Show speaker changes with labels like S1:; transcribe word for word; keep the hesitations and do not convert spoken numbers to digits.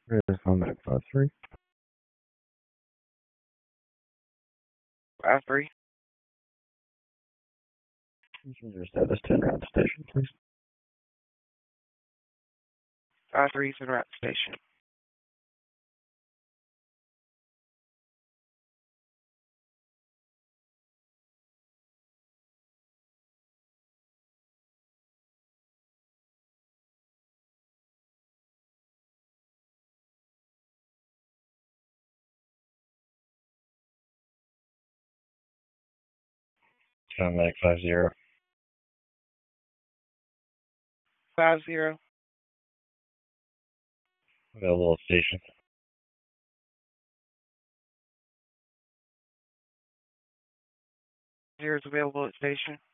S1: Here's Comet five three.
S2: Five three.
S1: Passenger status ten route station, please.
S2: Five three en route to station.
S1: Comet five zero.
S2: Five zero.
S1: Available at station.
S2: Zero is available at station.